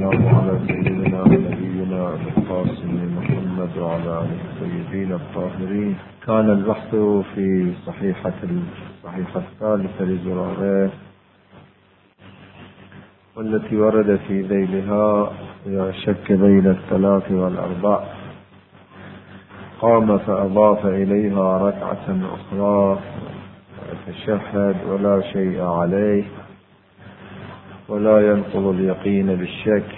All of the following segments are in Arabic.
والسلام على سيدنا ونبينا القاسم محمد وعلى آله الطيبين الطاهرين. كان البحث في صحيحة الثالثة لزرارة، والتي ورد في ذيلها إذا شك بين الثلاث والأربع قام فأضاف إليها ركعة أخرى وتشهد ولا شيء عليه ولا ينقض اليقين بالشك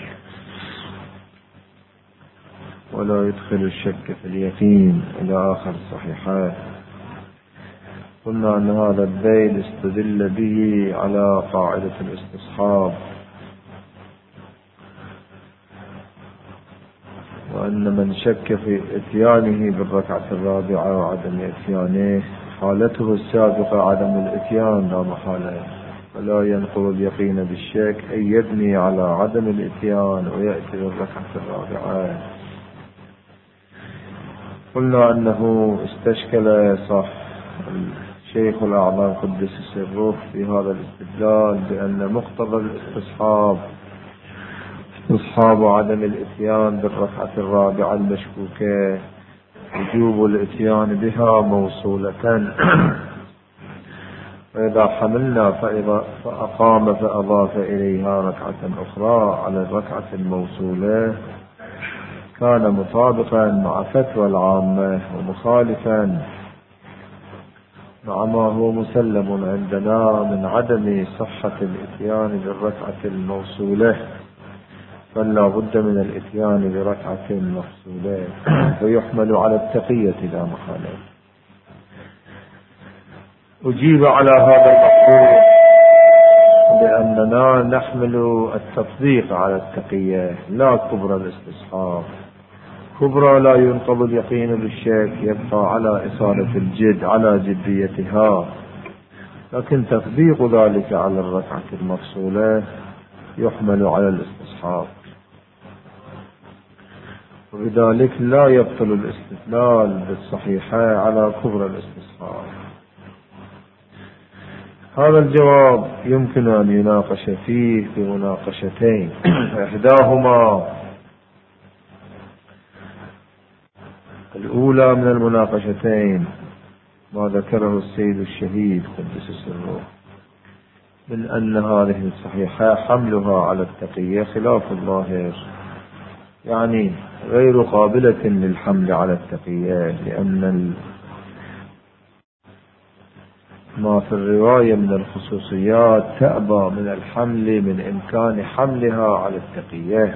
ولا يدخل الشك في اليقين إلى آخر الصحيحات. قلنا أن هذا الذيل استدل به على قاعدة الاستصحاب، وأن من شك في إتيانه بالركعة الرابعة وعدم إتيانه حالته السابقة عدم الإتيان لا محالة، ولا ينقض اليقين بالشك أي يبني على عدم الإتيان ويأتي بالركعة الرابعة. قلنا أنه استشكل صح الشيخ الأعظم قدس سره في هذا الاستدلال بأن مقتضى الاستصحاب استصحاب عدم الإتيان بالركعة الرابعة المشكوكة وجوب الإتيان بها موصولة، فإذا حملنا فأقام فأضاف إليها ركعة أخرى على الركعة الموصولة كان مطابقا مع فتوى العامة ومخالفا مع ما هو مسلم عندنا من عدم صحة الإتيان بالركعة الموصولة، فلا بد من الإتيان بركعة مفصولة ويحمل على التقية لا محالة. أجيب على هذا المقول بأننا نحمل التطبيق على التقية لا كبرى الاستصحاب. كبرى لا ينقض اليقين بالشك يبقى على إصالة الجد على جديتها، لكن تطبيق ذلك على الركعة المفصولة يحمل على الاستصحاب، وبذلك لا يبطل الاستدلال بالصحيحة على كبرى الاستصحاب. هذا الجواب يمكن أن يناقش فيه بمناقشتين. إحداهما الأولى من المناقشتين ما ذكره السيد الشهيد قدس سره من أن هذه الصحيحة حملها على التقية خلاف الظاهر، يعني غير قابلة للحمل على التقية، لأن ما في الرواية من الخصوصيات تأبى من الحمل من إمكان حملها على التقية.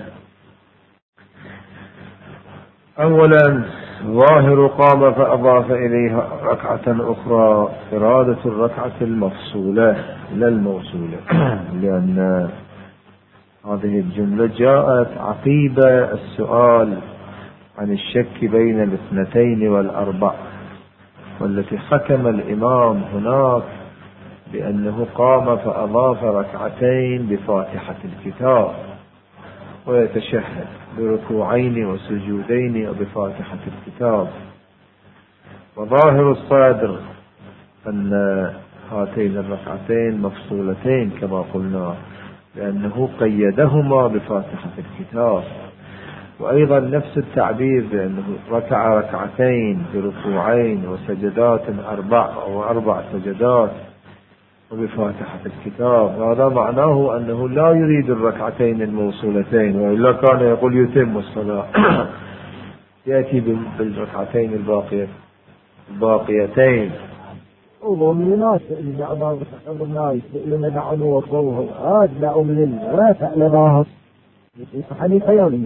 أولا ظاهر قام فأضاف إليها ركعة أخرى إرادة الركعة المفصولة لا الموصولة، لأن هذه الجملة جاءت عقيب السؤال عن الشك بين الاثنتين والأربع، والتي حكم الإمام هناك بأنه قام فأضاف ركعتين بفاتحة الكتاب ويتشهد بركوعين وسجودين وبفاتحة الكتاب. وظاهر الصدر أن هاتين الركعتين مفصولتين كما قلنا، لأنه قيدهما بفاتحة الكتاب. وأيضا نفس التعبير بأنه ركع ركعتين بركوعين وسجدات أربع سجدات وبفاتحة الكتاب، هذا معناه أنه لا يريد الركعتين الموصولتين، وإلا كان يقول يتم الصلاة يأتي بالركعتين الباقيتين. ومن الناس اللي بعض الناس اللي دعوا وصوه دعوا من لا تعلمها حديث يوم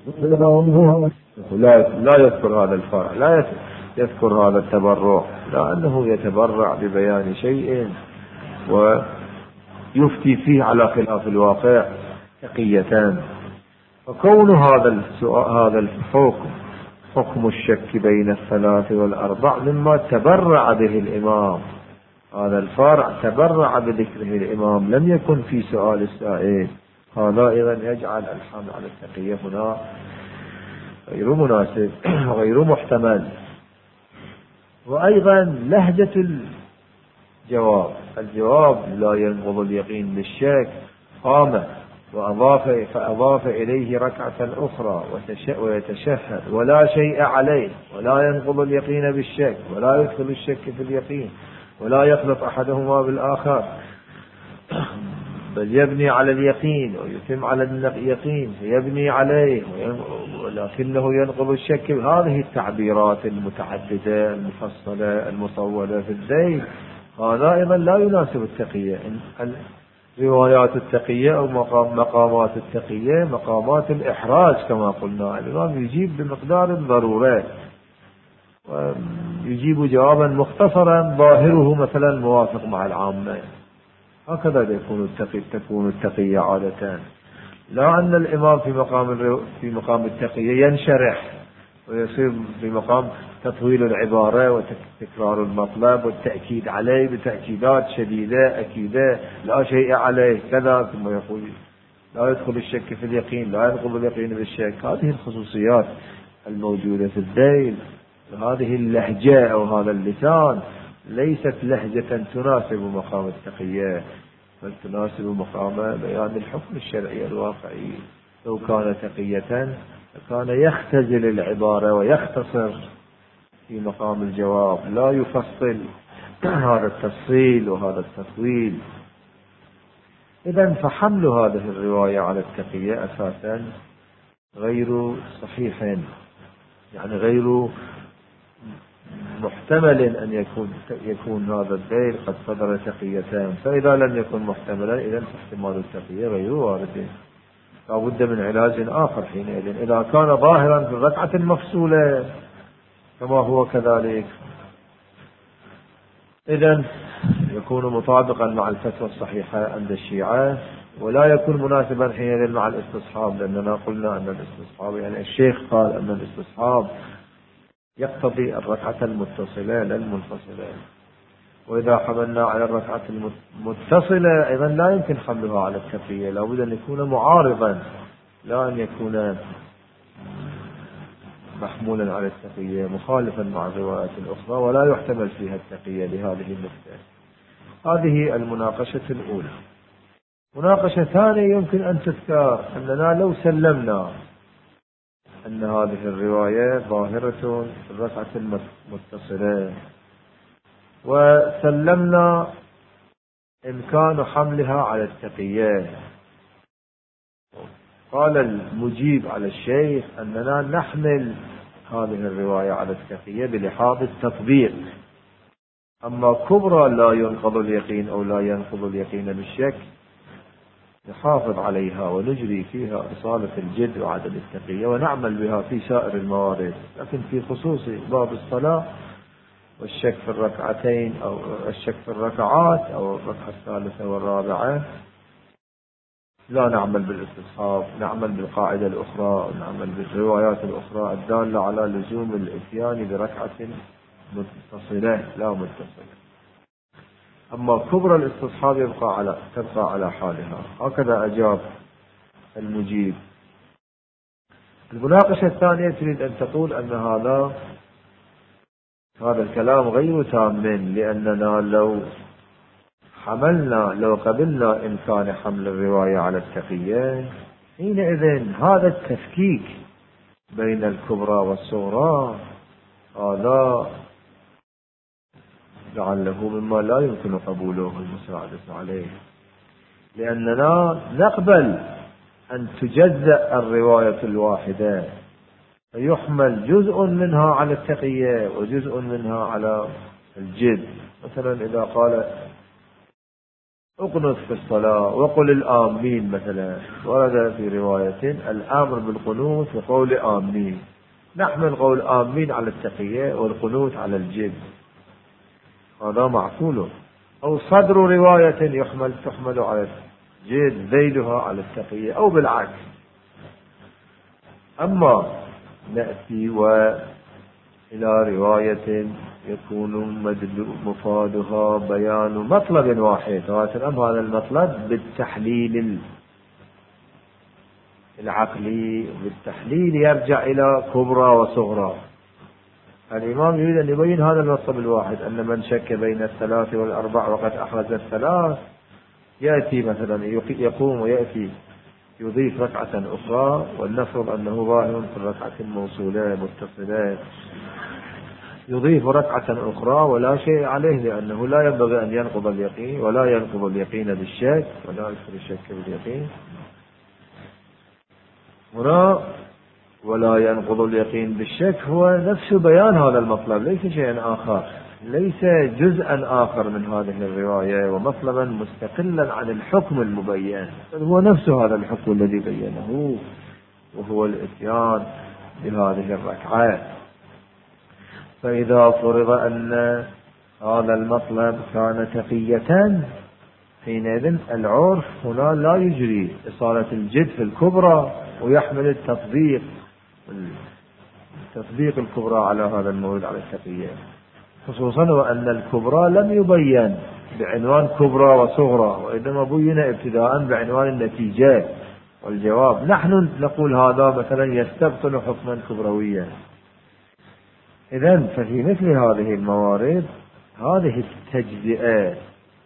لا يذكر هذا الفرع، لا يذكر هذا التبرع، لأنه يتبرع ببيان شيء ويفتي فيه على خلاف الواقع تقية. فكون هذا الحكم حكم الشك بين الثلاث والأربع مما تبرع به الإمام، هذا الفرع تبرع بذكره الإمام، لم يكن في سؤال السائل. هذا أيضا يجعل الحمل على التقية هنا غير مناسب وغير محتمل. وأيضا لهجة الجواب لا ينقض اليقين بالشك قام فأضاف إليه ركعة أخرى ويتشهد ولا شيء عليه، ولا ينقض اليقين بالشك، ولا يدخل الشك في اليقين، ولا يخلط أحدهما بالآخر، بل يبني على اليقين ويتم على اليقين فيبني عليه، ولكنه ينقض الشك. هذه التعبيرات المتعددة المفصلة المطولة في الذيل هذا أيضا لا يناسب التقية. روايات التقية أو مقامات التقية مقامات الإحراج كما قلنا. الإمام يجيب بمقدار الضرورة ويجيب جوابا مختصرا ظاهره مثلا موافق مع العامة. هكذا تكون التقية عادة، لا أن الإمام في مقام التقية ينشرح ويصير في مقام تطويل العبارة وتكرار المطلب والتأكيد عليه بتأكيدات شديدة أكيدة، لا شيء عليه كذا، ثم يقول لا يدخل الشك في اليقين، لا ينقض اليقين بالشك. هذه الخصوصيات الموجودة في الذيل، هذه اللهجة أو هذا اللسان ليست لهجة تناسب مقام التقية، بل تناسب مقام بيان الحكم الشرعي الواقعي. لو كان تقية كان يختزل العبارة ويختصر في مقام الجواب، لا يفصل هذا التفصيل وهذا التطويل. إذن فحمل هذه الرواية على التقية أساسا غير صحيح، يعني غير محتمل أن يكون هذا الذيل قد صدر تقيتان. فإذا لم يكن محتملا إذن احتمال التقية غير وارد، لا بد من علاج آخر حينئذ. إذا كان ظاهرا في الركعة المفصولة كما هو كذلك إذن يكون مطابقا مع الفتوى الصحيحة عند الشيعة، ولا يكون مناسبا حينئذ مع الاستصحاب، لأننا قلنا أن الاستصحاب يعني الشيخ قال أن الاستصحاب يقتضي الركعة المتصلة لا المنفصلة. وإذا حملنا على الركعة المتصلة أيضا لا يمكن حملها على التقية، لا بد أن يكون معارضا، لا أن يكون محمولا على التقية مخالفا مع الروايات الأخرى ولا يحتمل فيها التقية لهذه النقطة. هذه المناقشة الأولى. مناقشة ثانية يمكن أن تذكر أننا لو سلمنا أن هذه الرواية ظاهرة في الركعة المتصلة وسلمنا إمكان حملها على التقية، قال المجيب على الشيخ أننا نحمل هذه الرواية على التقية بلحاظ التطبيق، أما كبرى لا ينقض اليقين أو لا ينقض اليقين بالشك نحافظ عليها ونجري فيها إصالة الجد وعدم التقية ونعمل بها في سائر الموارد، لكن في خصوص باب الصلاة والشك في الركعتين أو الشك في الركعات أو الركعة الثالثة والرابعة لا نعمل بالاستصحاب، نعمل بالقاعدة الأخرى، نعمل بالروايات الأخرى الدالة على لزوم الإتيان بركعة متصلة لا متصلة. أما كبرى الاستصحاب تبقى على حالها. هكذا أجاب المجيب. المناقشة الثانية تريد أن تقول أن هذا الكلام غير تام، لأننا لو قبلنا إمكان حمل الرواية على التقية حينئذ هذا التفكيك بين الكبرى والصغرى هذا لعله مما لا يمكن قبوله المساعدة عليه، لأننا نقبل أن تجزأ الرواية الواحدة فيحمل جزء منها على التقية وجزء منها على الجد. مثلا إذا قال اقنت في الصلاة وقل الآمين مثلا، ورد في رواية الأمر بالقنوت وقول آمين، نحمل قول آمين على التقية والقنوت على الجد، هذا معقول. أو صدر رواية تحمل على الجد ذيلها على التقية أو بالعكس. أما نأتي إلى رواية يكون مفادها بيان مطلب واحد، هذا المطلب بالتحليل العقلي، بالتحليل يرجع إلى كبرى وصغرى. الإمام يريد أن يبين هذا المطلب الواحد، أن من شك بين الثلاث والأربع وقد أحرز الثلاث يأتي مثلا يقوم ويأتي يضيف ركعة أخرى، ولنفرض أنه ظاهر في الركعة الموصولة متصلة، يضيف ركعة أخرى ولا شيء عليه، لأنه لا ينبغي أن ينقض اليقين، ولا ينقض اليقين بالشك، ولا يكفر الشك باليقين هنا. ولا ينقض اليقين بالشك هو نفس بيان هذا المطلب، ليس شيئا آخر، ليس جزءا آخر من هذه الرواية ومطلبا مستقلا عن الحكم المبين، بل هو نفس هذا الحكم الذي بينه، وهو الاتيان بهذه الركعة. فإذا فرض أن هذا المطلب كان تقية، حينئذ العرف هنا لا يجري إصالة الجد في الكبرى ويحمل التطبيق الكبرى على هذا المورد على التقية، خصوصا وأن الكبرى لم يبين بعنوان كبرى وصغرى، وإنما بين ابتداء بعنوان النتيجة والجواب. نحن نقول هذا مثلا يستبطن حكما كبرويا. إذن ففي مثل هذه الموارد هذه التجزئة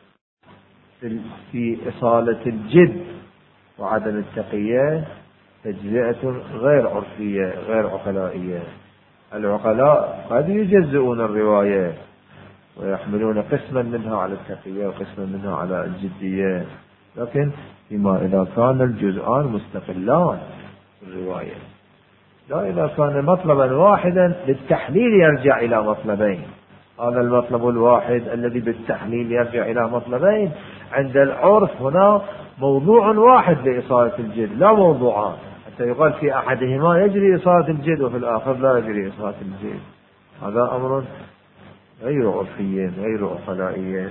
في إصالة الجد وعدم التقية تجزئة غير عرفية غير عقلائية. العقلاء قد يجزئون الرواية ويحملون قسما منها على التقية وقسما منها على الجدية، لكن فيما إذا كان الجزءان مستقلان في الرواية، لا إذا كان مطلبا واحدا بالتحليل يرجع إلى مطلبين. هذا المطلب الواحد الذي بالتحليل يرجع إلى مطلبين عند العرف هنا موضوع واحد لإصالة الجد، لا موضوعان، حتى يقال في أحدهما يجري إصالة الجد وفي الآخر لا يجري إصالة الجد. هذا أمر غير عرفي غير عقلائي.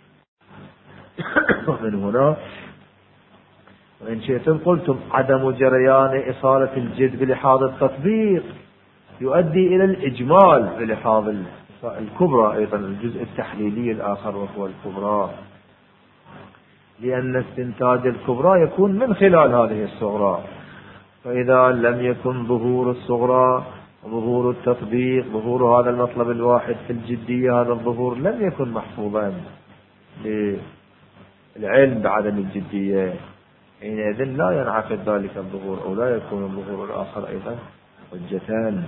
ومن هنا وإن شئتم قلتم عدم جريان إصالة الجد بلحاظ التطبيق يؤدي إلى الإجمال بلحاظ الكبرى، أيضا الجزء التحليلي الآخر وهو الكبرى، لأن استنتاج الكبرى يكون من خلال هذه الصغرى. فإذا لم يكن ظهور الصغرى ظهور التطبيق ظهور هذا المطلب الواحد في الجدية، هذا الظهور لم يكن محفوظا للعلم بعدم الجدية، حينئذ لا ينعقد ذلك الظهور أو لا يكون الظهور الآخر أيضا حجتان.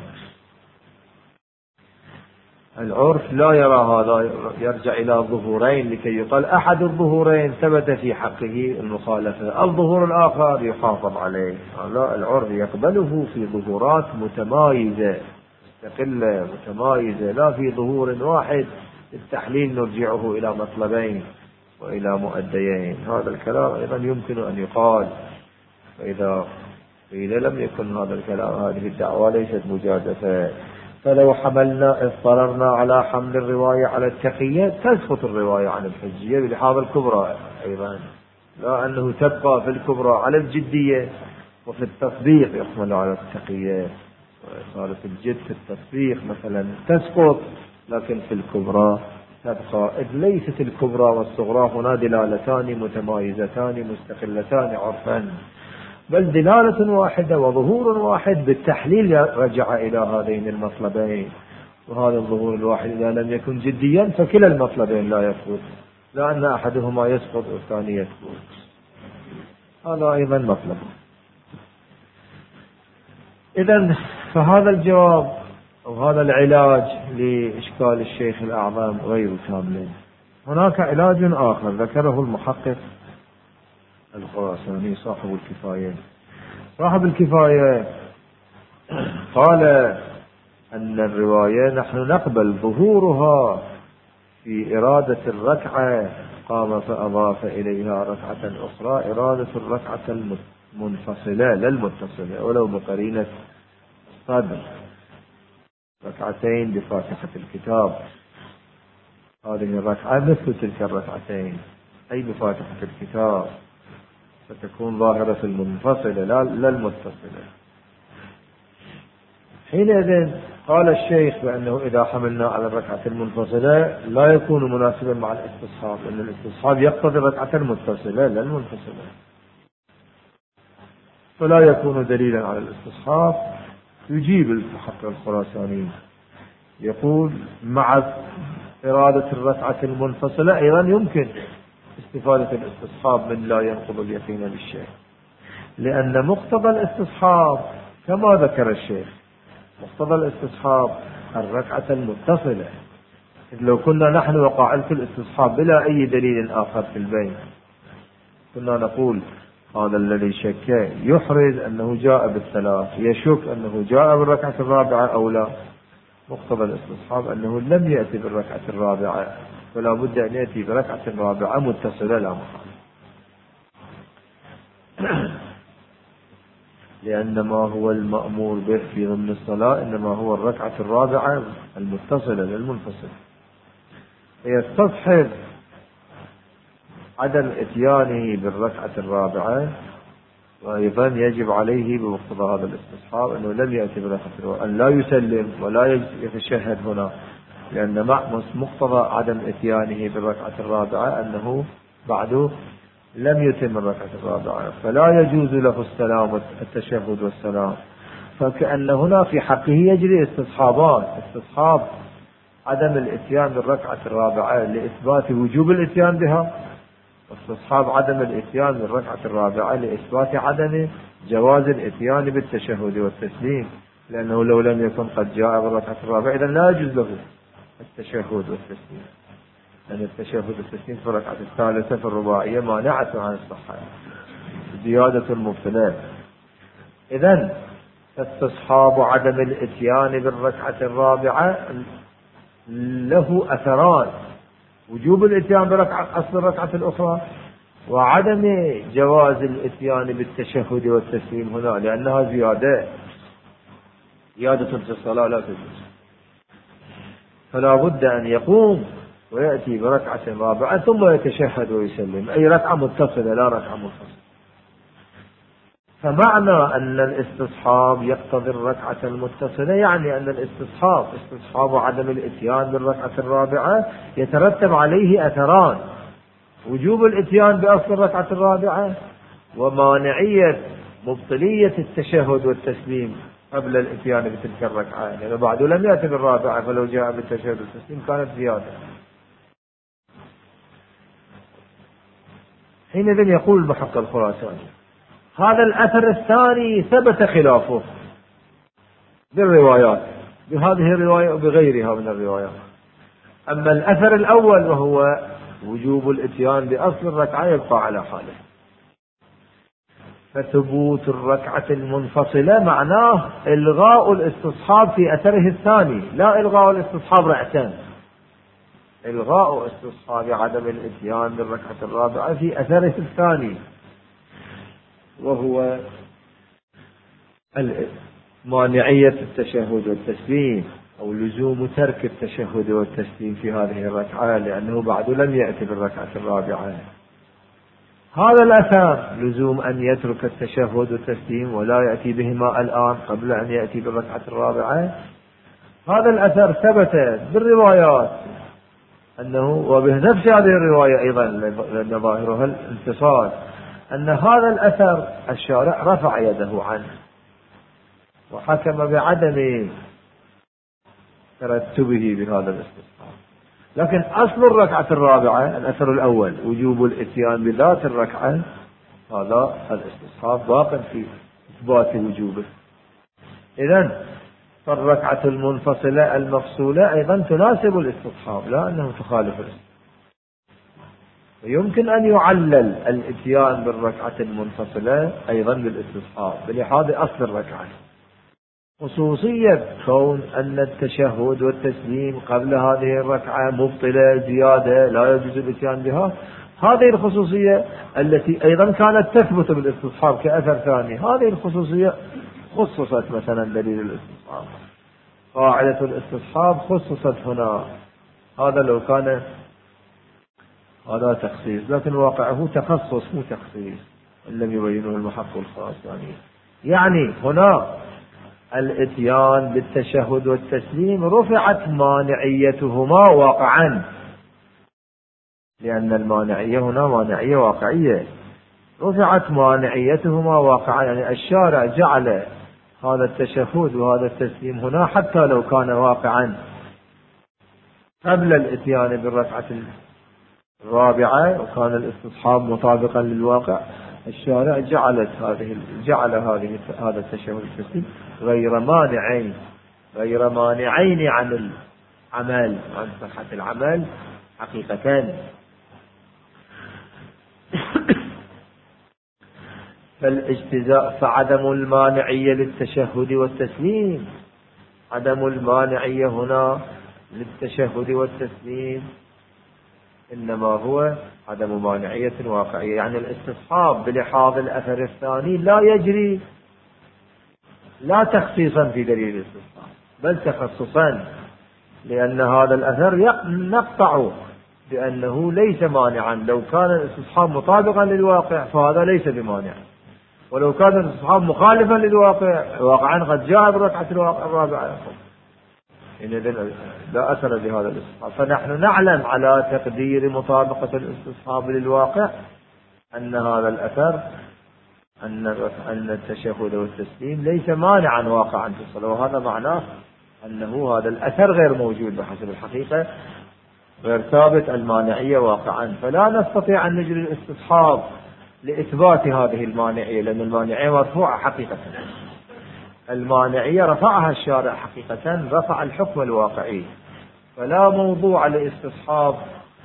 العرف لا يرى هذا، يرجع إلى ظهورين لكي يقال أحد الظهورين ثبت في حقه المخالفة، الظهور الآخر يحافظ عليه. لا، العرف يقبله في ظهورات متمايزة مستقلة متمايزة، لا في ظهور واحد التحليل نرجعه إلى مطلبين وإلى مؤديين. هذا الكلام أيضا يمكن أن يقال، فإذا قيل لم يكن هذا الكلام هذه الدعوة ليست مجازفة. فلو حملنا اضطررنا على حمل الرواية على التقية تسقط الرواية عن الحجية بلحاظ الكبرى أيضا، لا أنه تبقى في الكبرى على الجدية وفي التطبيق يحمل على التقية، وصارت الجد في التطبيق مثلا تسقط، لكن في الكبرى تبقى، إذ ليست الكبرى والصغرى هنا دلالتان متمايزتان مستقلتان عرفا، بل دلالة واحدة وظهور واحد بالتحليل رجع إلى هذين المطلبين. وهذا الظهور الواحد إذا لم يكن جديا فكلا المطلبين لا يثبت، لأن أحدهما يسقط والثاني يثبت. هذا أيضا مطلب. إذن فهذا الجواب أو هذا العلاج لإشكال الشيخ الأعظم غير كامل. هناك علاج آخر ذكره المحقق الخراساني صاحب الكفاية. صاحب الكفاية قال أن الرواية نحن نقبل ظهورها في إرادة الركعة، قام فأضاف إليها ركعة أخرى، إرادة الركعة المنفصلة لا المتصلة، ولو بقرينة صدر، ركعتين بفاتحة الكتاب. هذه الركعة مثل تلك الركعتين أي بفاتحة الكتاب، فتكون ظاهرة في المنفصلة لا المتصلة. حينئذ قال الشيخ بأنه إذا حملنا على الركعة المنفصلة لا يكون مناسبا مع الاستصحاب، لأن الاستصحاب يقتضي الركعة المتصلة لا المنفصلة، فلا يكون دليلا على الاستصحاب. يجيب المحقق الخراساني يقول مع إرادة الركعة المنفصلة أيضا يمكن استفادة الاستصحاب من لا ينقض اليقين بالشيء، لأن مقتضى الاستصحاب كما ذكر الشيخ، مقتضى الاستصحاب الركعة المتصلة. لو كنا نحن وقائل في الاستصحاب بلا أي دليل آخر في البين كنا نقول هذا الذي شك يحرز أنه جاء بالثلاث، يشك أنه جاء بالركعة الرابعة أو لا. مقتضى الاستصحاب أنه لم يأتي بالركعة الرابعة، فلا بد أن يأتي بركعة رابعة متصلة لا محالة. لأن ما هو المأمور به في ضمن الصلاة إنما هو الركعة الرابعة المتصلة للمنفصل. يستصحب عدم إتيانه بالركعة الرابعة، وأيضا يجب عليه بمقتضى هذا الاستصحاب أنه لم يأتي بالركعة الرابعة أن لا يسلم ولا يتشهد هنا، لأن مقتضى عدم إتيانه بالركعة الرابعة أنه بعد لم يتم الركعة الرابعة، فلا يجوز له السلام التشهد والسلام. فكأن هنا في حقه يجري استصحابان: استصحاب عدم الاتيان بالركعة الرابعة لإثبات وجوب الاتيان بها، واستصحاب عدم الاتيان بالركعة الرابعة لإثبات عدم جواز الاتيان بالتشهد والتسليم، لأنه لو لم يكن قد جاء بالركعة الرابعة إذن لا يجوز له التشهد والتسليم، لأن التشهد والتسليم في الركعة الثالثة في الرباعية مانعة عن الصحة، زيادة مبتلى. إذن استصحاب عدم الاتيان بالركعة الرابعة له أثران: وجوب الاتيان بركعة أصل الركعة الأخرى، وعدم جواز الاتيان بالتشهد والتسليم هنا، لأنها زيادة في الصلاة لا تجوز. فلا بد أن يقوم ويأتي بركعة رابعة ثم يتشهد ويسلم، أي ركعة متصلة لا ركعة منفصلة. فمعنى أن الاستصحاب يقتضي الركعة المتصلة يعني أن استصحاب عدم الاتيان بالركعة الرابعة يترتب عليه أثران: وجوب الاتيان بأصل الركعة الرابعة، ومانعية مبطلية التشهد والتسليم قبل الاتيان بتلك الركعة، لأنه يعني بعد لم يأتي بالرابعة، فلو جاء بالتشهد والتسليم كانت زيادة. حينئذ يقول المحقق الخراساني: هذا الأثر الثاني ثبت خلافه بالروايات، بهذه الرواية وبغيرها من الروايات. أما الأثر الأول وهو وجوب الاتيان بأصل الركعة يبقى على حاله. فثبوت الركعة المنفصلة معناه إلغاء الاستصحاب في أثره الثاني، لا إلغاء الاستصحاب رأسا، إلغاء استصحاب عدم الاتيان بالركعة الرابعة في أثره الثاني، وهو مانعية التشهد والتسليم أو لزوم ترك التشهد والتسليم في هذه الركعة، لأنه بعد لم يأتي بالركعة الرابعة. هذا الأثر لزوم أن يترك التشهد والتسليم ولا يأتي بهما الآن قبل أن يأتي بالركعة الرابعة. هذا الأثر ثبت بالروايات أنه، وبنفس هذه الرواية أيضا لأن ظاهرها الانتصال، أن هذا الأثر الشارع رفع يده عنه وحكم بعدم ترتبه بهذا الاستصحاب. لكن أصل الركعة الرابعة الأثر الأول وجوب الاتيان بذات الركعة، هذا الاستصحاب باق في إثبات وجوبه. إذن فالركعة المنفصلة المفصولة أيضا تناسب الاستصحاب، لا أنه تخالف الاستصحاب. ويمكن أن يعلل الاتيان بالركعة المنفصلة أيضا بالاستصحاب بلحاظ أصل الركعة، خصوصية كون أن التشهد والتسليم قبل هذه الركعة مبطلة زيادة لا يجوز الاتيان بها. هذه الخصوصية التي أيضا كانت تثبت بالاستصحاب كأثر ثاني، هذه الخصوصية خصصت مثلا دليل الاستصحاب، قاعدة الاستصحاب خصصت هنا. هذا لو كان هذا تخصيص، لكن واقعه تخصص مو تخصيص إن لم يبينه المحقق الخراساني. يعني هنا الاتيان بالتشهد والتسليم رفعت مانعيتهما واقعا، لأن المانعية هنا مانعية واقعية، رفعت مانعيتهما واقعا، يعني الشارع جعل هذا التشهد وهذا التسليم هنا حتى لو كان واقعا قبل الاتيان بالركعة الرابعة وكان الاستصحاب مطابقا للواقع، الشارع جعل هذا التشهد التسليم غير مانعين عن العمل، عن صحة العمل حقيقة. فعدم المانعية للتشهد والتسليم، عدم المانعية هنا للتشهد والتسليم إنما هو عدم مانعية واقعية، يعني الاستصحاب بلحاظ الأثر الثاني لا يجري، لا تخصيصا في دليل الاستصحاب بل تخصصا، لأن هذا الأثر نقطع بأنه ليس مانعا. لو كان الاستصحاب مطابقا للواقع فهذا ليس بمانع، ولو كان الاستصحاب مخالفا للواقع واقعا قد جاء بالركعة الرابعة لا أثر لهذا الاستصحاب. فنحن نعلم على تقدير مطابقة الاستصحاب للواقع أن هذا الأثر أن التشهد والتسليم ليس مانعا واقعا في الصلاة، وهذا معناه أنه هذا الأثر غير موجود بحسب الحقيقة، غير ثابت المانعية واقعا. فلا نستطيع أن نجري الاستصحاب لإثبات هذه المانعية، لأن المانعية مرفوعة حقيقة، المانعية رفعها الشارع حقيقة، رفع الحكم الواقعي، فلا موضوع للاستصحاب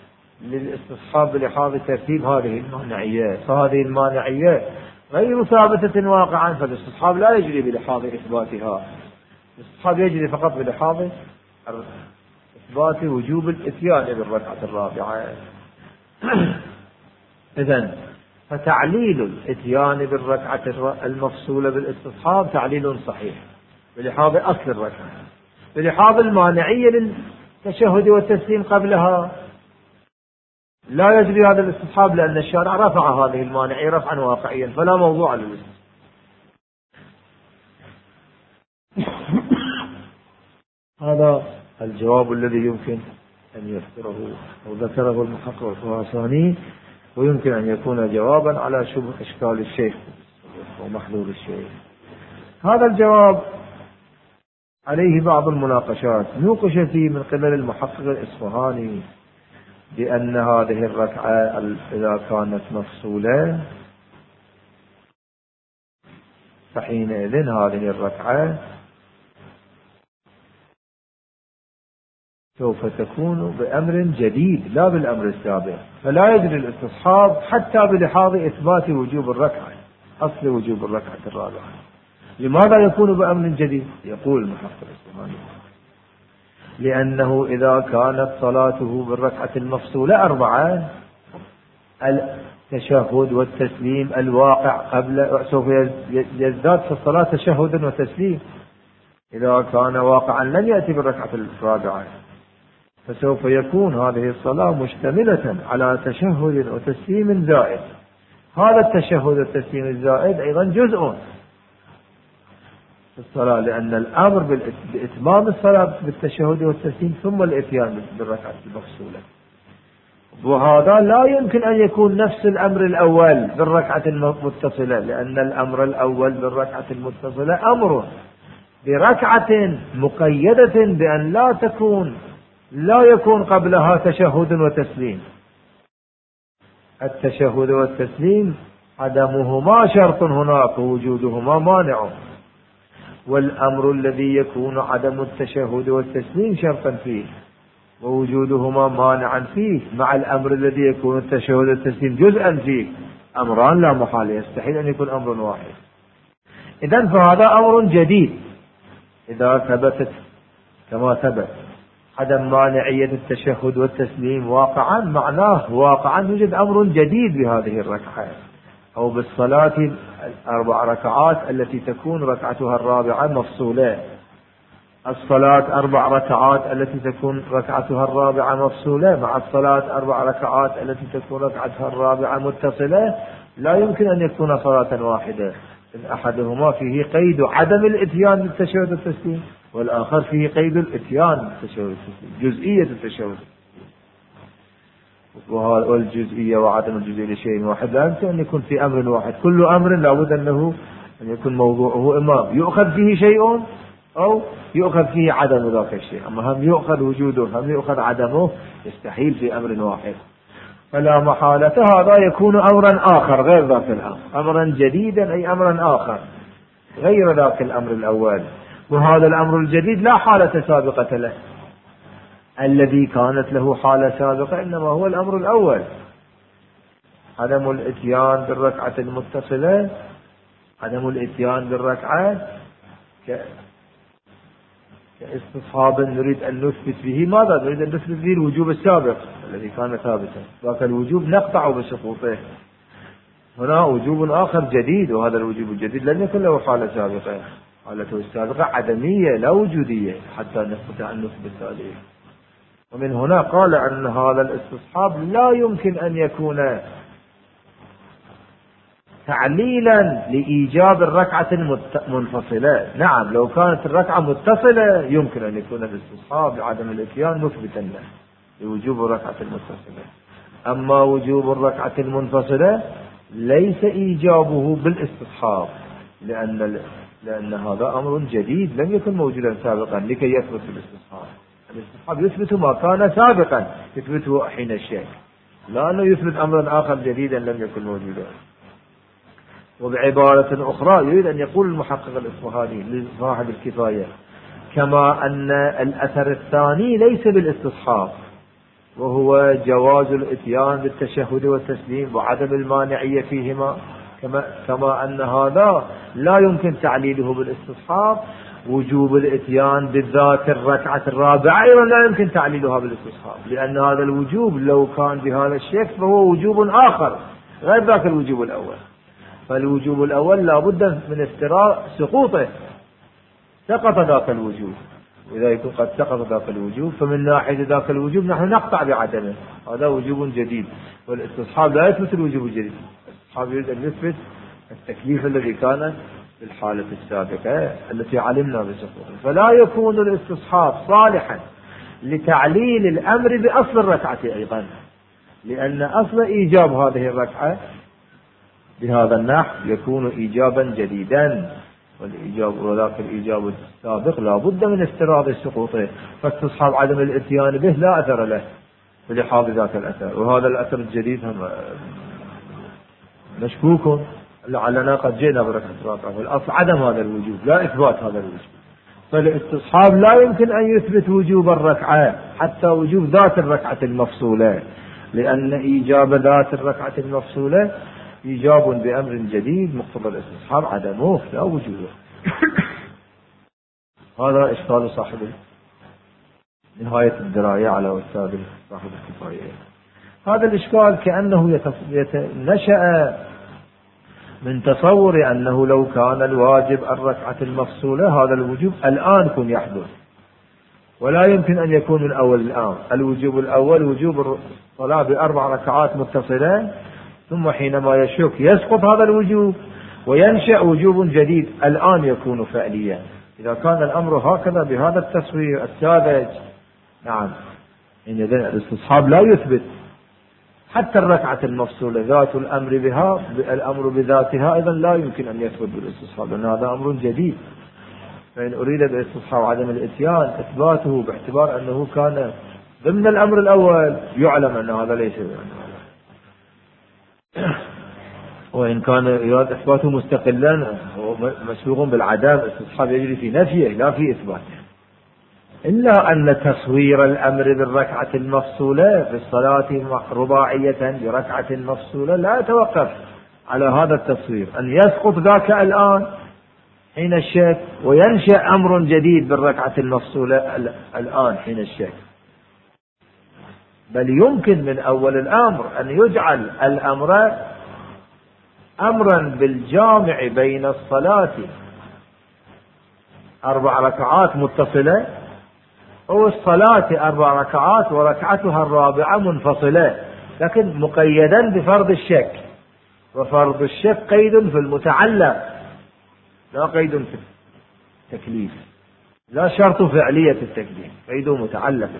بلحاظ ترتيب هذه المانعية. فهذه المانعية غير ثابتة واقعا، فالاستصحاب لا يجري بلحاظ إثباتها، الاستصحاب يجري فقط بلحاظ إثبات وجوب الإتيان بالركعة الرابعة. إذن فتعليل الإتيان بالركعة المفصولة بالاستصحاب تعليل صحيح بلحاظ أصل الركعة، بلحاظ المانعية للتشهد والتسليم قبلها لا يجري هذا الاستصحاب، لأن الشارع رفع هذه المانعية رفعا واقعيا، فلا موضوع للاستصحاب. هذا الجواب الذي يمكن أن يذكره أو ذكره المحقق الخراساني، ويمكن أن يكون جوابا على شبه إشكال الشيخ ومحذور الشيخ. هذا الجواب عليه بعض المناقشات نوقش فيه من قبل المحقق الإصفهاني، بأن هذه الركعة إذا كانت مفصولة فحينئذ هذه الركعة سوف تكون بأمر جديد لا بالأمر السابق، فلا يجري الاستصحاب حتى بلحاظ إثبات وجوب الركعة، أصل وجوب الركعة الرابعة. لماذا يكون بأمر جديد؟ يقول المحقق الإصفهاني لأنه إذا كانت صلاته بالركعة المفصولة 4 التشهد والتسليم الواقع قبل سوف يزداد في الصلاة تشهد وتسليم، إذا كان واقعا لن يأتي بالركعة الرابعة، فسوف يكون هذه الصلاة مشتملة على تشهد وتسليم زائد. هذا التشهد والتسليم الزائد أيضا جزء في الصلاة، لأن الأمر بإتمام الصلاة بالتشهد والتسليم ثم الإتيان بالركعة المفصولة، وهذا لا يمكن أن يكون نفس الأمر الأول بالركعة المتصلة، لأن الأمر الأول بالركعة المتصلة أمر بركعة مقيدة بأن لا يكون قبلها تشهد وتسليم. التشهد والتسليم عدمهما شرط هناك ووجودهما مانع، والأمر الذي يكون عدم التشهد والتسليم شرطا فيه ووجودهما مانعا فيه، مع الأمر الذي يكون التشهد والتسليم جزءا فيه، أمران لا محال، يستحيل أن يكون أمر واحد. إذن فهذا أمر جديد إذا ثبتت كما ثبت عدم مانعية التشهد والتسليم واقعا، معناه واقعا يوجد أمر جديد بهذه الركعة أو بالصلاة 4 ركعات التي تكون ركعتها الرابعة مفصولة، الصلاة 4 ركعات التي تكون ركعتها الرابعة مفصولة مع الصلاة 4 ركعات التي تكون ركعتها الرابعة متصلة، لا يمكن أن يكون صلاة واحدة، إن أحدهما فيه قيد عدم الإتيان بالتشهد والتسليم، والآخر فيه قيد الإتيان بالتشهد والتسليم، جزئية التشهد والجزئية وعدم الجزئية لشيء واحد، لا يمكن أن يكون في أمر واحد. كل أمر لابد أن يكون موضوعه إما يؤخذ فيه شيء أو يؤخذ فيه عدم ذاك الشيء، أما هم يؤخذ وجوده هم يؤخذ عدمه، يستحيل في أمر واحد. فلا محالة هذا يكون أمرا آخر غير ذاك الأمر، أمرا جديدا أي أمرا آخر غير ذاك الأمر الأول. وهذا الأمر الجديد لا حالة سابقة له، الذي كانت له حالة سابقة إنما هو الأمر الأول، عدم الإتيان بالركعة المتصلة، عدم الإتيان بالركعة كاستصحاب نريد أن نثبت به ماذا؟ نريد أن نثبت به الوجوب السابق الذي كان ثابتا، ذاك الوجوب نقطع بسقوطه. هنا وجوب آخر جديد، وهذا الوجوب الجديد لم يكن له حالة سابقة، حالته السابقة عدمية لا وجودية حتى نستطيع أن نثبت ذلك. ومن هنا قال أن هذا الاستصحاب لا يمكن أن يكون تعليلا لإيجاب الركعة المنفصلة. نعم لو كانت الركعة متصلة يمكن أن يكون الاستصحاب لعدم الإتيان مثبتا له لوجوب الركعة المتصلة، أما وجوب الركعة المنفصلة ليس إيجابه بالاستصحاب، لأن هذا أمر جديد لم يكن موجودا سابقا لكي يثبت الاستصحاب. الاستصحاب يثبت ما كان سابقا، يثبته حين الشك، لا أنه يثبت أمرا آخر جديدا لم يكن موجودا. وبعبارة أخرى يريد أن يقول المحقق الإصفهاني لصاحب الكفاية كما أن الأثر الثاني ليس بالاستصحاب وهو جواز الإتيان بالتشهد والتسليم وعدم المانعية فيهما، كما أن هذا لا يمكن تعليله بالاستصحاب، وجوب الإتيان بالذات الركعة الرابعة أيضا لا يمكن تعليلها بالاستصحاب، لأن هذا الوجوب لو كان بهذا الشكل فهو وجوب آخر غير ذاك الوجوب الأول. فالوجوب الأول لا بد من افتراء سقوطه، سقط ذاك الوجوب، وإذا يكون قد سقط ذاك الوجوب فمن ناحية ذاك الوجوب نحن نقطع بعدمه، هذا وجوب جديد. والاستصحاب لا يثبت الوجوب الجديد، الاستصحاب يريد أن يثبت التكليف الذي كان في الحالة السابقة التي علمنا بسقوطه. فلا يكون الاستصحاب صالحا لتعليل الأمر بأصل الركعة أيضا، لأن أصل إيجاب هذه الركعة بهذا النحو يكون إيجابا جديدا، وذاك الإيجاب السابق لا بد من استراض سقوطه، فاستصحاب عدم الاتيان به لا أثر له ولحاظ ذاك الأثر. وهذا الأثر الجديد هم مشكوك، لعلنا قد جئنا بركعة رابعة، والأصل عدم هذا الوجوب لا إثبات هذا الوجوب. فالاستصحاب لا يمكن أن يثبت وجوب الركعة حتى وجوب ذات الركعة المفصولة، لأن إيجاب ذات الركعة المفصولة إيجاب بأمر جديد، مقتضى الاستصحاب عدمه لا وجوده. هذا إشكال صاحب نهاية الدراية على أستاذ صاحب الكفاية. هذا الإشكال كأنه نشأ من تصور أنه لو كان الواجب الركعة المفصولة هذا الوجوب الآن كن يحدث، ولا يمكن أن يكون من أول الآن. الوجوب الأول وجوب الصلاة بأربع ركعات متصلة، ثم حينما يشك يسقط هذا الوجوب وينشأ وجوب جديد الآن يكون فعليا. إذا كان الأمر هكذا بهذا التصوير الساذج، نعم إن الاستصحاب لا يثبت حتى الركعة المفصولة ذات الأمر بها، الأمر بذاتها أيضا لا يمكن أن يثبت بالاستصحاب، لأن هذا أمر جديد. فإن أريد بالاستصحاب عدم الإتيان إثباته باعتبار أنه كان ضمن الأمر الأول يعلم أن هذا ليس وإن كان يراد إثباته مستقلا مسبوق بالعدم، الاستصحاب يجري في نفيه لا في إثباته. إلا أن تصوير الأمر بالركعة المفصولة في الصلاة رباعية بركعة مفصولة لا يتوقف على هذا التصوير، أن يسقط ذاك الآن حين الشك وينشأ أمر جديد بالركعة المفصولة الآن حين الشك، بل يمكن من أول الأمر أن يجعل الأمر أمرا بالجامع بين الصلاة أربع ركعات متصلة أو الصلاة أربع ركعات وركعتها الرابعة منفصلة، لكن مقيدا بفرض الشك، وفرض الشك قيد في المتعلق لا قيد في التكليف، لا شرط فعلية التكليف، قيد متعلق.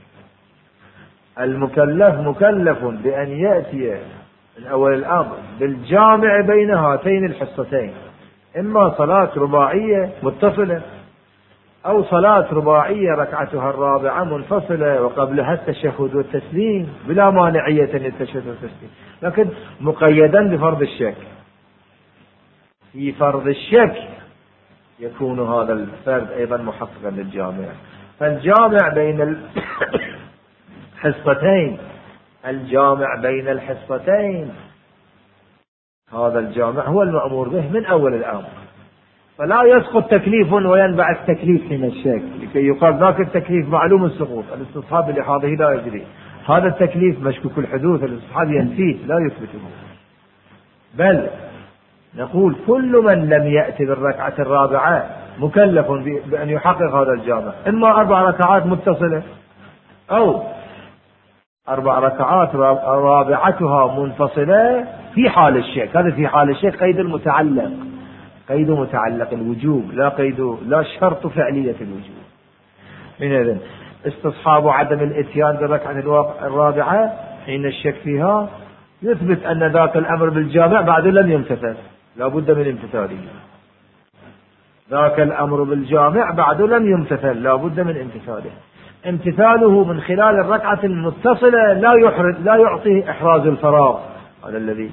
المكلف مكلف بأن يأتي من أول الأمر بالجامع بين هاتين الحصتين، إما صلاة رباعية متصلة أو صلاة رباعية ركعتها الرابعة منفصلة وقبلها التشهد والتسليم بلا مانعية للتشهد والتسليم، لكن مقيدا بفرض الشك. في فرض الشك يكون هذا الفرد أيضا محققا للجامع. فالجامع بين الحصتين، الجامع بين الحصتين، هذا الجامع هو المأمور به من أول الأمر، فلا يسقط تكليف وينبعث تكليف من الشك لكي يقال ذاك التكليف معلوم السقوط، الاستصحاب لحاظه لا يجري. هذا التكليف مشكوك الحدوث، الاستصحاب ينفيه لا يثبته. بل نقول كل من لم يأتي بالركعة الرابعة مكلف بأن يحقق هذا الجامع، إما 4 ركعات متصلة أو 4 ركعات رابعتها منفصلة في حال الشك. هذا في حال الشك قيد المتعلق، قيد متعلق الوجوب، لا شرط فعلية الوجوب. إذن استصحاب عدم الاتيان بالركعة الرابعة حين الشك فيها يثبت أن ذاك الأمر بالجامع بعد لم يمتثل، لا بد من امتثاله. ذاك الأمر بالجامع بعد لم يمتثل، لا بد من امتثاله. امتثاله من خلال الركعة المتصلة لا يعطيه إحراز الفراغ، هذا الذي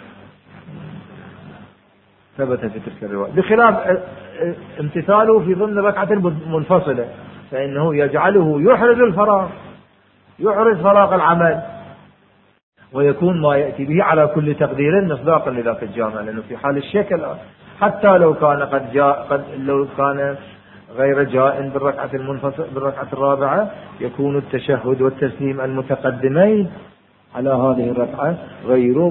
ثبت في تلك الرواية، بخلاف امتثاله في ضمن الركعة المنفصلة فإنه يجعله يحرز الفراغ، يحرز فراغ العمل، ويكون ما يأتي به على كل تقدير مصداقا لذاك الجامع، لأنه في حال الشكل حتى لو كان لو كان غير جائن بالركعة الرابعة يكون التشهد والتسليم المتقدمين على هذه الركعة غير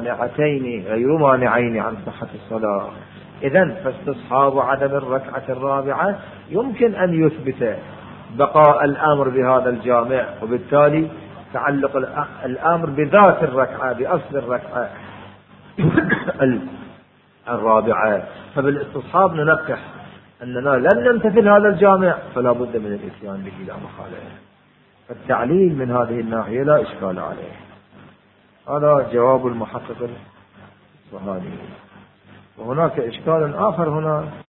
مانعين عن صحة الصلاة. إذن فاستصحاب عدم الركعة الرابعة يمكن أن يثبت بقاء الأمر بهذا الجامع، وبالتالي تعلق الأمر بذات الركعة بأصل الركعة الرابعة. فبالاستصحاب ننقح أننا لن نمتثل هذا الجامع فلا بد من الاتيان به لا محالة. فالتعليل من هذه الناحية لا إشكال عليه. هذا جواب المحقق الصهاني. وهناك إشكال آخر هنا